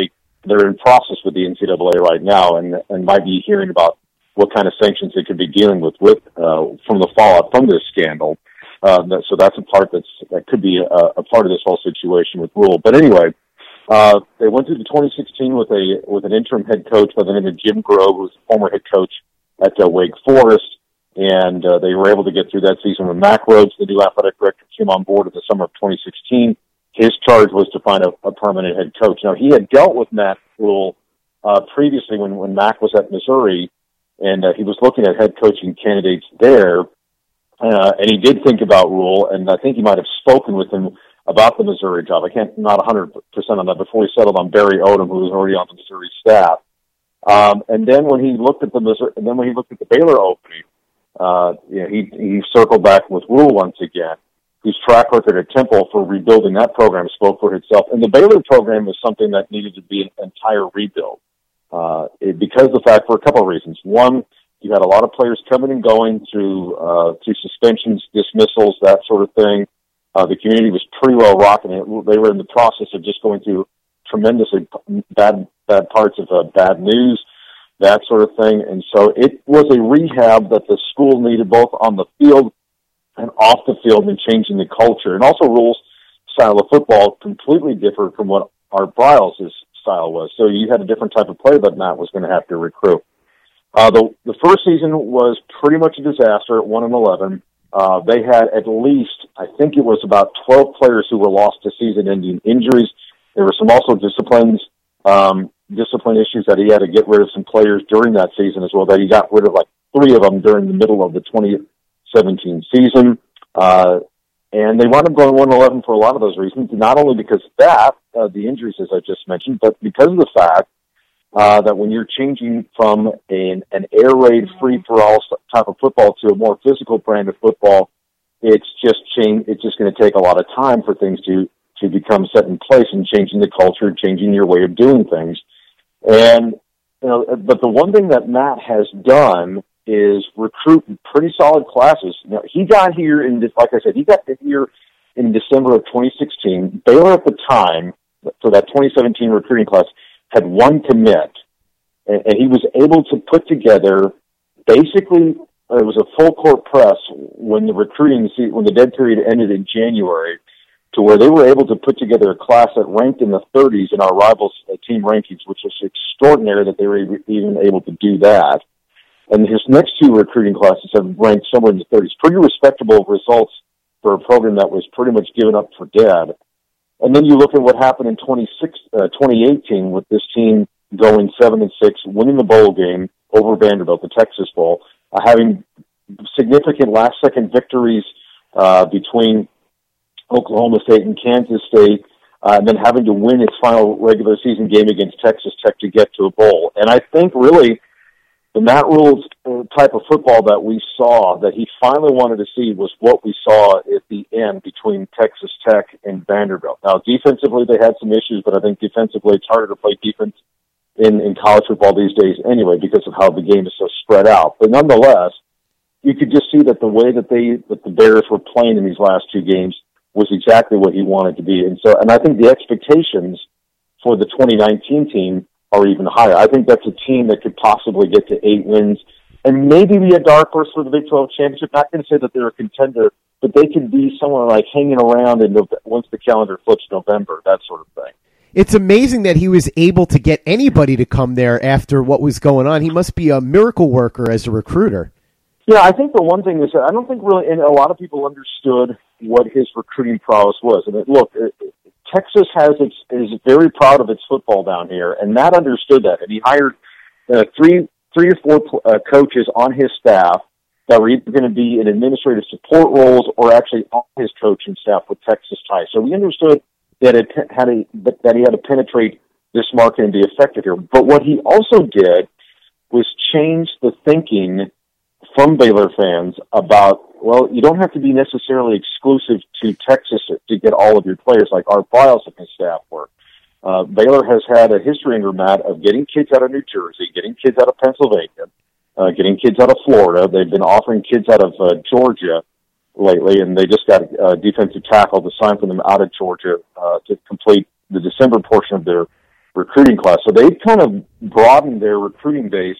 they're in process with the N C double A right now, and and might be hearing about what kind of sanctions they could be dealing with with uh, from the fallout from this scandal. Uh, so that's a part that's that could be a, a part of this whole situation with Rule. But anyway, uh, they went through the twenty sixteen with a with an interim head coach by the name of Jim Grove, who was the former head coach at uh, Wake Forest, and uh, they were able to get through that season when Mack Rhodes, the new athletic director, came on board in the summer of twenty sixteen. His charge was to find a, a permanent head coach. Now, he had dealt with Matt Rule uh, previously when, when Mack was at Missouri, and uh, he was looking at head coaching candidates there. Uh, and he did think about Rule, and I think he might have spoken with him about the Missouri job. I can't, not one hundred percent on that, before he settled on Barry Odom, who was already on the Missouri staff. Um, and then when he looked at the Missouri, and then when he looked at the Baylor opening, uh, you know, he, he circled back with Rule once again, whose track record at Temple for rebuilding that program spoke for itself. And the Baylor program was something that needed to be an entire rebuild, uh, it, because of the fact, for a couple of reasons. One, you had a lot of players coming and going through, uh, through suspensions, dismissals, that sort of thing. Uh, the community was pretty well rocking it. They were in the process of just going through tremendously bad, bad parts of uh, bad news, that sort of thing. And so it was a rehab that the school needed, both on the field and off the field, and changing the culture. And also, Rule's style of football completely differed from what Art Briles' style was. So you had a different type of player that Matt was going to have to recruit. Uh, the, the first season was pretty much a disaster at one and eleven. Uh, they had at least, I think it was about twelve players who were lost to season-ending injuries. There were some also disciplines, um, discipline issues that he had to get rid of some players during that season as well, that he got rid of like three of them during the middle of the twenty seventeen season. Uh, and they wound up going one and eleven for a lot of those reasons, not only because of that, uh, the injuries, as I just mentioned, but because of the fact Uh, that when you're changing from an, an air raid free-for-all type of football to a more physical brand of football, it's just change, it's just going to take a lot of time for things to, to become set in place, and changing the culture, changing your way of doing things. And, you know, but the one thing that Matt has done is recruit pretty solid classes. Now, he got here in, like I said, he got here in December of twenty sixteen. Baylor at the time, for that twenty seventeen recruiting class, had one commit, and, and he was able to put together basically, uh, it was a full court press when the recruiting, when the dead period ended in January, to where they were able to put together a class that ranked in the thirties in our rivals' uh, team rankings, which was extraordinary that they were even able to do that. And his next two recruiting classes have ranked somewhere in the thirties. Pretty respectable results for a program that was pretty much given up for dead. And then you look at what happened in twenty eighteen with this team going seven and six, winning the bowl game over Vanderbilt, the Texas Bowl, uh, having significant last-second victories uh, between Oklahoma State and Kansas State, uh, and then having to win its final regular season game against Texas Tech to get to a bowl. And I think really the Matt Rule type of football that we saw, that he finally wanted to see, was what we saw at the end between Texas Tech and Vanderbilt. Now, defensively, they had some issues, but I think defensively it's harder to play defense in, in college football these days anyway, because of how the game is so spread out. But nonetheless, you could just see that the way that they, that the Bears were playing in these last two games was exactly what he wanted to be. And so, and I think the expectations for the twenty nineteen team are even higher. I think that's a team that could possibly get to eight wins and maybe be a dark horse for the Big twelve championship. Not going to say that they're a contender, but they can be somewhere like hanging around in November, once the calendar flips November, that sort of thing. It's amazing that he was able to get anybody to come there after what was going on. He must be a miracle worker as a recruiter. Yeah, I think the one thing is that I don't think really, and a lot of people understood what his recruiting prowess was. And it, look, it, Texas has its, is very proud of its football down here, and Matt understood that, and he hired uh, three, three or four uh, coaches on his staff that were either going to be in administrative support roles or actually on his coaching staff with Texas ties. So he understood that it had a, that he had to penetrate this market and be effective here. But what he also did was change the thinking from Baylor fans about, well, you don't have to be necessarily exclusive to Texas to get all of your players like Art Briles and his staff were. Uh, Baylor has had a history under Matt of getting kids out of New Jersey, getting kids out of Pennsylvania, uh, getting kids out of Florida. They've been offering kids out of uh, Georgia lately, and they just got a uh, defensive tackle to sign for them out of Georgia uh, to complete the December portion of their recruiting class. So they've kind of broadened their recruiting base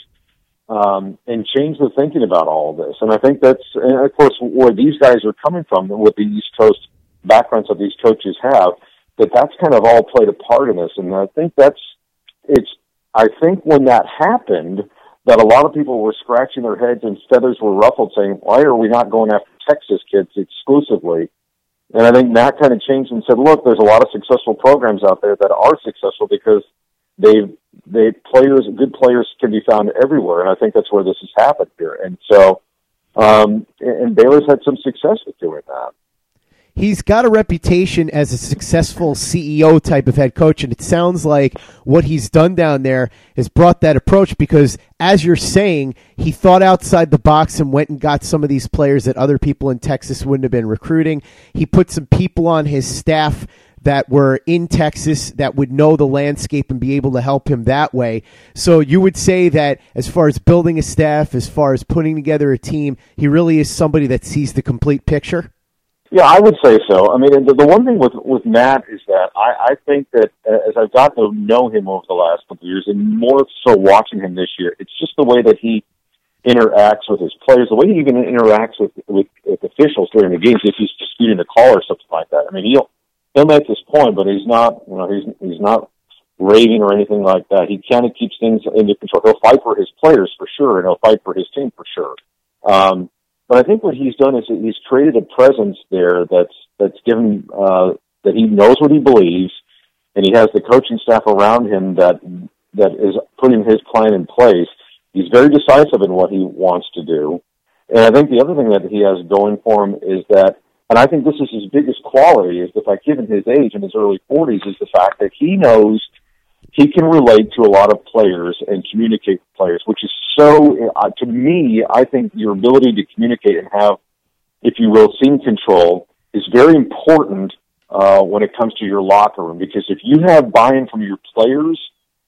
um, and changed the thinking about all of this. And I think that's, and of course, where these guys are coming from, what the East Coast backgrounds of these coaches have, that that's kind of all played a part in this. And I think that's, it's, I think when that happened, that a lot of people were scratching their heads and feathers were ruffled saying, why are we not going after Texas kids exclusively? And I think Matt kind of changed and said, look, there's a lot of successful programs out there that are successful because they've, they players, good players can be found everywhere. And I think that's where this has happened here. And so, um, and Baylor's had some success with doing that. He's got a reputation as a successful C E O type of head coach, and it sounds like what he's done down there has brought that approach because, as you're saying, he thought outside the box and went and got some of these players that other people in Texas wouldn't have been recruiting. He put some people on his staff that were in Texas that would know the landscape and be able to help him that way. So you would say that as far as building a staff, as far as putting together a team, he really is somebody that sees the complete picture? Yeah, I would say so. I mean, the, the one thing with with Matt is that I, I think that as I've gotten to know him over the last couple of years, and more so watching him this year, it's just the way that he interacts with his players, the way he even interacts with with, with officials during the games if he's disputing a call or something like that. I mean, he'll he'll make this point, but he's not, you know, he's he's not raving or anything like that. He kind of keeps things under control. He'll fight for his players for sure, and he'll fight for his team for sure. Um, But I think what he's done is he's created a presence there that's that's given uh, that he knows what he believes, and he has the coaching staff around him that that is putting his plan in place. He's very decisive in what he wants to do, and I think the other thing that he has going for him is that, and I think this is his biggest quality, is the fact, given his age in his early forties, is the fact that he knows he can relate to a lot of players and communicate with players, which is so, uh, to me, I think your ability to communicate and have, if you will, scene control is very important uh, when it comes to your locker room. Because if you have buy-in from your players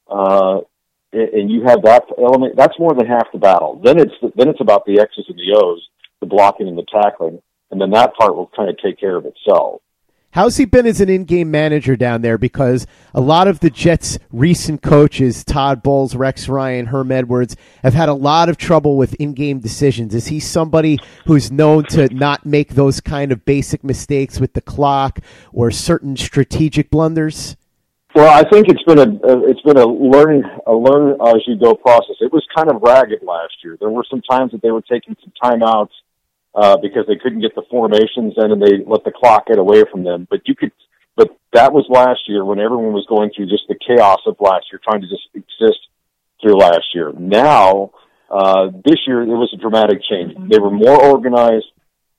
uh, and you have that element, that's more than half the battle. Then it's then it's about the X's and the O's, the blocking and the tackling, and then that part will kind of take care of itself. How's he been as an in-game manager down there? Because a lot of the Jets' recent coaches, Todd Bowles, Rex Ryan, Herm Edwards, have had a lot of trouble with in-game decisions. Is he somebody who's known to not make those kind of basic mistakes with the clock or certain strategic blunders? Well, I think it's been a it's been a learn a learn as you go process. It was kind of ragged last year. There were some times that they were taking some timeouts Uh, because they couldn't get the formations in and they let the clock get away from them. But you could, but that was last year when everyone was going through just the chaos of last year, trying to just exist through last year. Now, uh, this year, it was a dramatic change. They were more organized.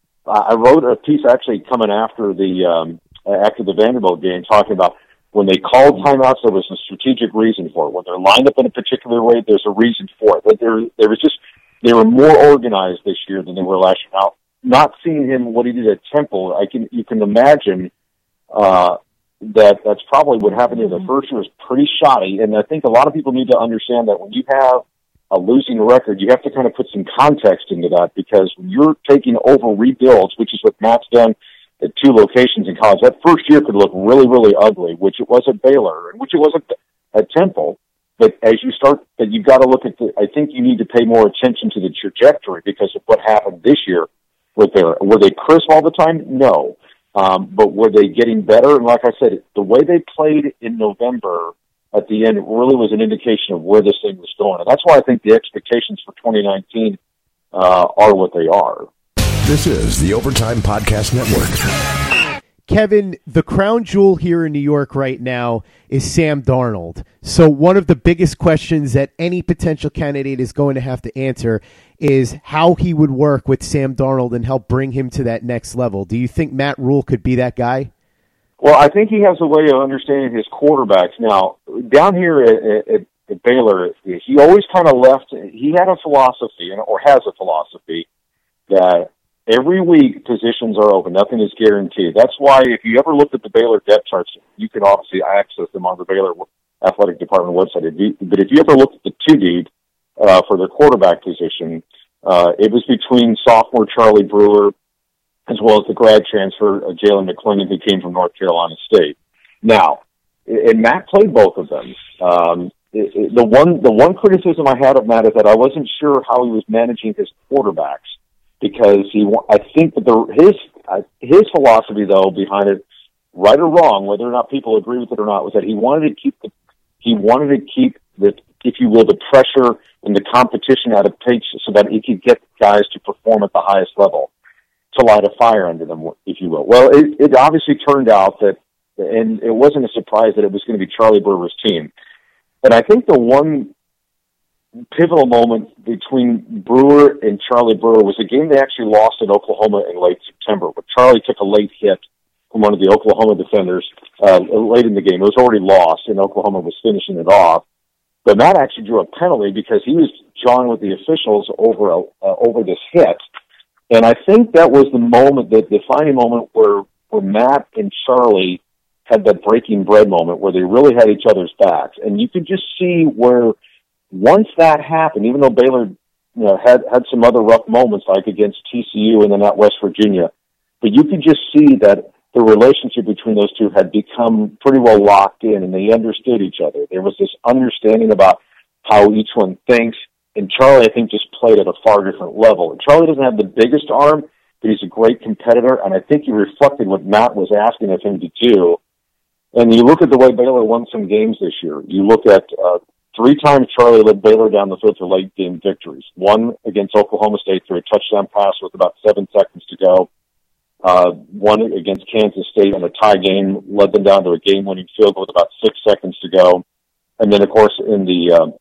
I wrote a piece actually coming after the, um, after the Vanderbilt game talking about when they called timeouts, there was a strategic reason for it. When they're lined up in a particular way, there's a reason for it. But there, there was just, They were more organized this year than they were last year. Now, not seeing him what he did at Temple, I can you can imagine uh, that that's probably what happened in the first year was pretty shoddy. And I think a lot of people need to understand that when you have a losing record, you have to kind of put some context into that, because when you're taking over rebuilds, which is what Matt's done at two locations in college, that first year could look really, really ugly, which it was at Baylor and which it was at, at Temple. But as you start, that you've got to look at the, I think you need to pay more attention to the trajectory because of what happened this year with their, were they crisp all the time? No. Um, but were they getting better? And like I said, the way they played in November at the end really was an indication of where this thing was going. And that's why I think the expectations for twenty nineteen uh, are what they are. This is the Overtime Podcast Network. Kevin, the crown jewel here in New York right now is Sam Darnold. So one of the biggest questions that any potential candidate is going to have to answer is how he would work with Sam Darnold and help bring him to that next level. Do you think Matt Rule could be that guy? Well, I think he has a way of understanding his quarterbacks. Now, down here at, at, at Baylor, he always kind of left, he had a philosophy, or has a philosophy, that every week positions are open. Nothing is guaranteed. That's why if you ever looked at the Baylor depth charts, you can obviously access them on the Baylor Athletic Department website. But if you ever looked at the two deed uh, for their quarterback position, uh, it was between sophomore Charlie Brewer as well as the grad transfer, uh, Jalen McClendon, who came from North Carolina State. Now, and Matt played both of them. Um, it, it, the one the one criticism I had of Matt is that I wasn't sure how he was managing his quarterbacks, because he I think that the his uh, his philosophy though behind it, right or wrong, whether or not people agree with it or not, was that he wanted to keep the he wanted to keep the, if you will, the pressure and the competition out of pitch so that he could get guys to perform at the highest level, to light a fire under them, if you will. Well, it, it obviously turned out that, and it wasn't a surprise that it was going to be Charlie Brewer's team. And I think the one pivotal moment between Brewer and Charlie Brewer was a game they actually lost in Oklahoma in late September, where Charlie took a late hit from one of the Oklahoma defenders uh, late in the game. It was already lost, and Oklahoma was finishing it off. But Matt actually drew a penalty because he was jawing with the officials over a, uh, over this hit. And I think that was the moment, the defining moment where, where Matt and Charlie had that breaking bread moment where they really had each other's backs. And you could just see where once that happened, even though Baylor you know, had, had some other rough moments like against T C U and then at West Virginia, but you could just see that the relationship between those two had become pretty well locked in, and they understood each other. There was this understanding about how each one thinks, and Charlie, I think, just played at a far different level. And Charlie doesn't have the biggest arm, but he's a great competitor, and I think he reflected what Matt was asking of him to do. And you look at the way Baylor won some games this year. You look at uh, three times Charlie led Baylor down the field for late-game victories. One against Oklahoma State through a touchdown pass with about seven seconds to go. Uh, one against Kansas State in a tie game, led them down to a game-winning field goal with about six seconds to go. And then, of course, in the uh,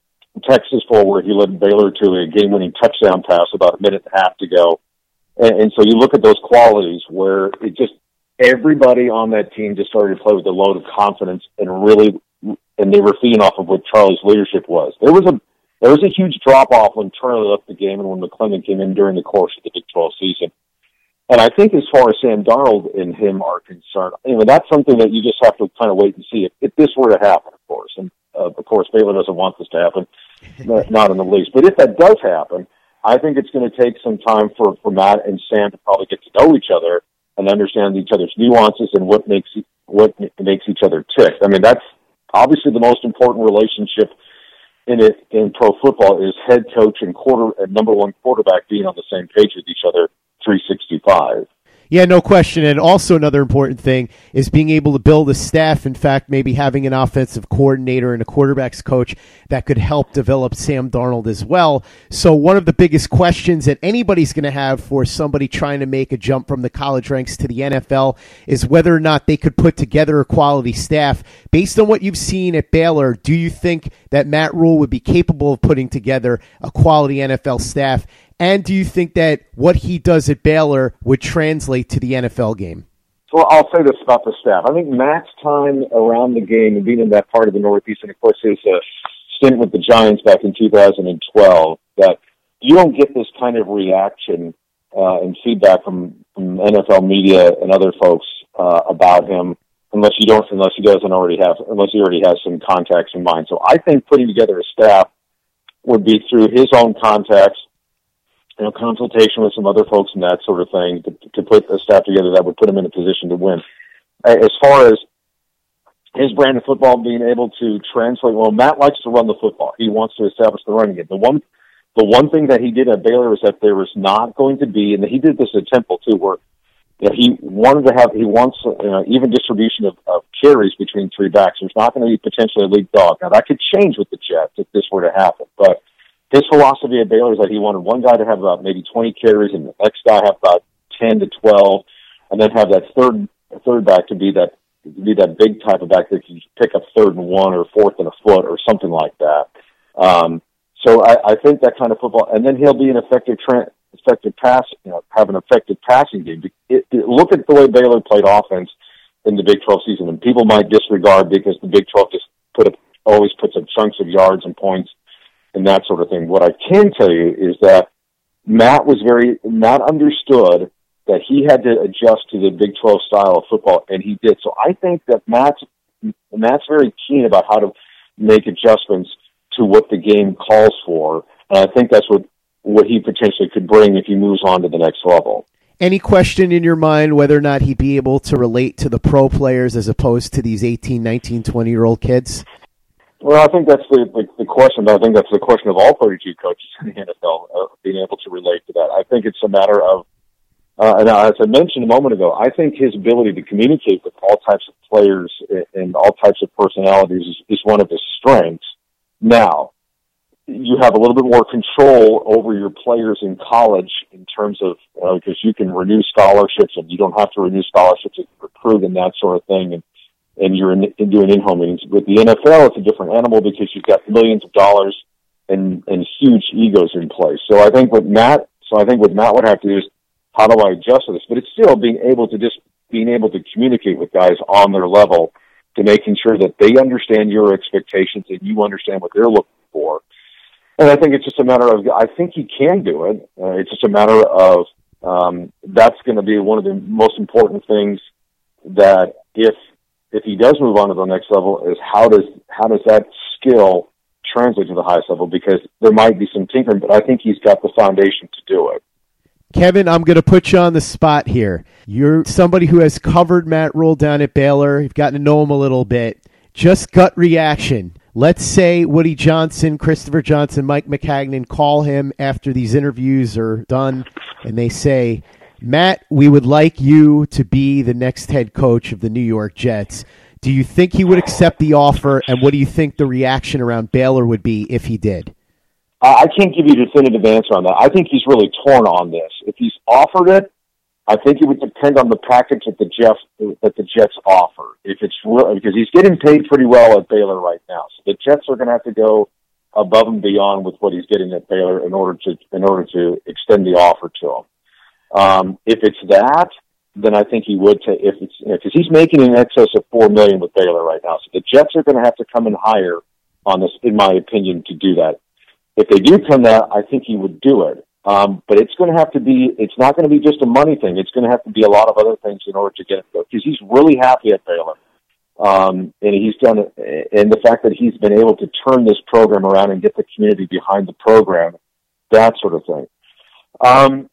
Texas Bowl, where he led Baylor to a game-winning touchdown pass about a minute and a half to go. And, and so you look at those qualities where it just everybody on that team just started to play with a load of confidence and really, and they were feeding off of what Charlie's leadership was. There was a there was a huge drop-off when Charlie left the game and when McClendon came in during the course of the Big twelve season. And I think as far as Sam Darnold and him are concerned, you know, that's something that you just have to kind of wait and see if, if this were to happen, of course. And, uh, of course, Baylor doesn't want this to happen, not in the least. But if that does happen, I think it's going to take some time for, for Matt and Sam to probably get to know each other and understand each other's nuances and what makes what makes each other tick. I mean, that's obviously the most important relationship in it in pro football is head coach and quarter and number one quarterback being on the same page with each other three sixty-five. Yeah, no question. And also another important thing is being able to build a staff. In fact, maybe having an offensive coordinator and a quarterback's coach that could help develop Sam Darnold as well. So one of the biggest questions that anybody's going to have for somebody trying to make a jump from the college ranks to the N F L is whether or not they could put together a quality staff. Based on what you've seen at Baylor, do you think that Matt Rhule would be capable of putting together a quality N F L staff? And do you think that what he does at Baylor would translate to the N F L game? Well, I'll say this about the staff. I think Matt's time around the game and being in that part of the Northeast, and of course his uh, stint with the Giants back in two thousand twelve, that you don't get this kind of reaction uh, and feedback from, from N F L media and other folks uh, about him unless you don't, unless he doesn't already have, unless he already has some contacts in mind. So I think putting together a staff would be through his own contacts, you know, consultation with some other folks and that sort of thing to, to put a staff together that would put him in a position to win. As far as his brand of football being able to translate, well, Matt likes to run the football. He wants to establish the running game. The one, the one thing that he did at Baylor was that there was not going to be, and he did this at Temple too, where you know, he wanted to have, he wants you know, even distribution of, of carries between three backs. There's not going to be potentially a lead dog. Now that could change with the Jets if this were to happen, but his philosophy at Baylor is that he wanted one guy to have about maybe twenty carries and the next guy have about ten to twelve, and then have that third third back to be that to be that big type of back that can pick up third and one or fourth and a foot or something like that. Um, so I, I think that kind of football, and then he'll be an effective tra- effective pass, you know, have an effective passing game. It, it, look at the way Baylor played offense in the Big twelve season, and people might disregard because the Big twelve just put up, always puts up chunks of yards and points and that sort of thing. What I can tell you is that Matt was very, Matt understood that he had to adjust to the Big twelve style of football, and he did. So I think that Matt's, Matt's very keen about how to make adjustments to what the game calls for, and I think that's what, what he potentially could bring if he moves on to the next level. Any question in your mind whether or not he'd be able to relate to the pro players as opposed to these eighteen, nineteen, twenty-year-old kids? Well, I think that's the, the the question. I think that's the question of all thirty-two coaches in the N F L, uh, being able to relate to that. I think it's a matter of, uh, and as I mentioned a moment ago, I think his ability to communicate with all types of players and all types of personalities is, is one of his strengths. Now, you have a little bit more control over your players in college in terms of, you know, because you can renew scholarships and you don't have to renew scholarships if you recruit and that sort of thing. And and you're in, in doing in-home meetings. With the N F L, it's a different animal because you've got millions of dollars and, and huge egos in place. So I think what Matt, so I think what Matt would have to do is, how do I adjust to this? But it's still being able to just, being able to communicate with guys on their level to making sure that they understand your expectations and you understand what they're looking for. And I think it's just a matter of, I think he can do it. Uh, it's just a matter of, um, that's going to be one of the most important things that if, if he does move on to the next level, is how does how does that skill translate to the highest level? Because there might be some tinkering, but I think he's got the foundation to do it. Kevin, I'm going to put you on the spot here. You're somebody who has covered Matt Rule down at Baylor. You've gotten to know him a little bit. Just gut reaction. Let's say Woody Johnson, Christopher Johnson, Mike Maccagnan call him after these interviews are done, and they say, Matt, we would like you to be the next head coach of the New York Jets. Do you think he would accept the offer, and what do you think the reaction around Baylor would be if he did? I can't give you a definitive answer on that. I think he's really torn on this. If he's offered it, I think it would depend on the package that the Jets that the Jets offer. If it's real, because he's getting paid pretty well at Baylor right now, so the Jets are going to have to go above and beyond with what he's getting at Baylor in order to in order to extend the offer to him. Um, if it's that, then I think he would take, if it's, because you know, he's making in excess of four million with Baylor right now. So the Jets are going to have to come in higher on this, in my opinion, to do that. If they do come that, I think he would do it. Um, but it's going to have to be, it's not going to be just a money thing. It's going to have to be a lot of other things in order to get it, because he's really happy at Baylor. Um, and he's done it, and the fact that he's been able to turn this program around and get the community behind the program, that sort of thing. Um,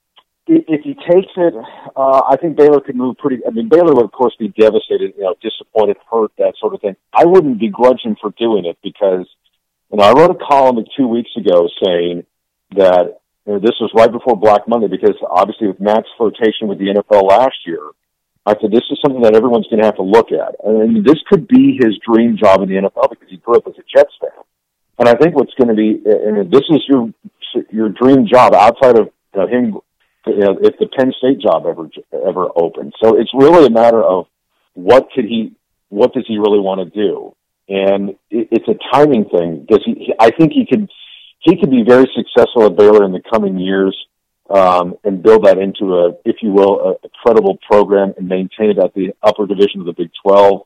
If he takes it, uh, I think Baylor could move pretty. I mean, Baylor would, of course, be devastated, you know, disappointed, hurt, that sort of thing. I wouldn't begrudge him for doing it because, you know, I wrote a column two weeks ago saying that, you know, this was right before Black Monday because obviously with Matt's flirtation with the N F L last year, I said this is something that everyone's going to have to look at. And this could be his dream job in the N F L because he grew up as a Jets fan. And I think what's going to be, and this is your your dream job outside of you know, him. You know, if the Penn State job ever ever opens. So it's really a matter of what could he, what does he really want to do, and it, it's a timing thing. Does he? I think he could he could be very successful at Baylor in the coming years um, and build that into a, if you will, a, a credible program and maintain it at the upper division of the Big twelve.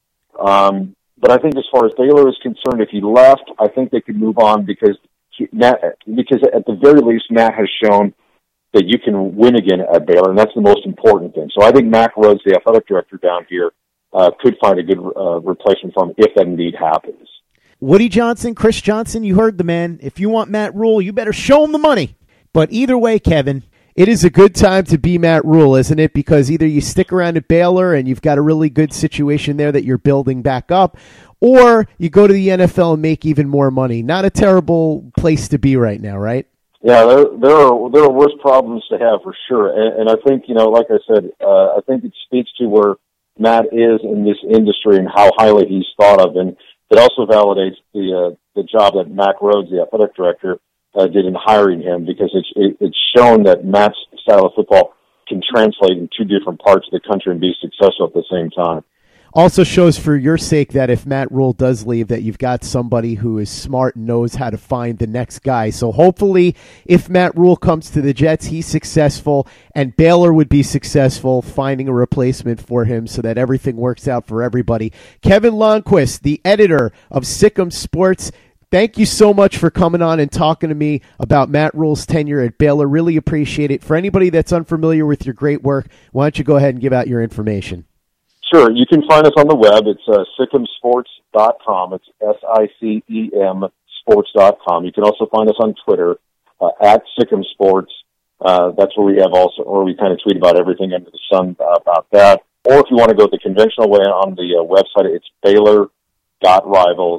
Um, but I think as far as Baylor is concerned, if he left, I think they could move on because he, Matt, because at the very least Matt has shown that you can win again at Baylor, and that's the most important thing. So I think Mack Rhoades, the athletic director down here, uh, could find a good uh, replacement for him if that indeed happens. Woody Johnson, Chris Johnson, you heard the man. If you want Matt Rule, you better show him the money. But either way, Kevin, it is a good time to be Matt Rule, isn't it? Because either you stick around at Baylor and you've got a really good situation there that you're building back up, or you go to the N F L and make even more money. Not a terrible place to be right now, right? Yeah, there, there are there are worse problems to have for sure, and, and I think you know, like I said, uh, I think it speaks to where Matt is in this industry and how highly he's thought of, and it also validates the uh, the job that Mack Rhoades, the athletic director, uh, did in hiring him because it's it, it's shown that Matt's style of football can translate in two different parts of the country and be successful at the same time. Also shows for your sake that if Matt Rule does leave, that you've got somebody who is smart and knows how to find the next guy. So hopefully if Matt Rule comes to the Jets, he's successful, and Baylor would be successful finding a replacement for him so that everything works out for everybody. Kevin Lonnquist, the editor of Sikkim Sports, thank you so much for coming on and talking to me about Matt Rule's tenure at Baylor. Really appreciate it. For anybody that's unfamiliar with your great work, why don't you go ahead and give out your information? Sure. You can find us on the web. It's uh, sikkim sports dot com. It's S I C E M sports dot com. You can also find us on Twitter uh, at Sikkim Sports. Uh, that's where we have also, or we kind of tweet about everything under the sun uh, about that. Or if you want to go the conventional way on the uh, website, it's Baylor dot rivals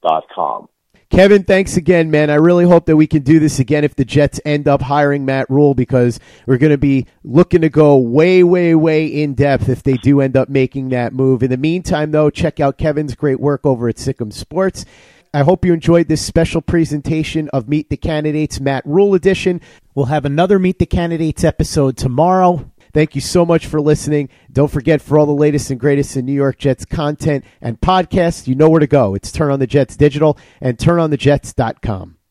dot com. Kevin, thanks again, man. I really hope that we can do this again if the Jets end up hiring Matt Rule, because we're going to be looking to go way, way, way in depth if they do end up making that move. In the meantime, though, check out Kevin's great work over at Sick'em Sports. I hope you enjoyed this special presentation of Meet the Candidates Matt Rule edition. We'll have another Meet the Candidates episode tomorrow. Thank you so much for listening. Don't forget, for all the latest and greatest in New York Jets content and podcasts, you know where to go. It's Turn on the Jets Digital and turn on the jets dot com.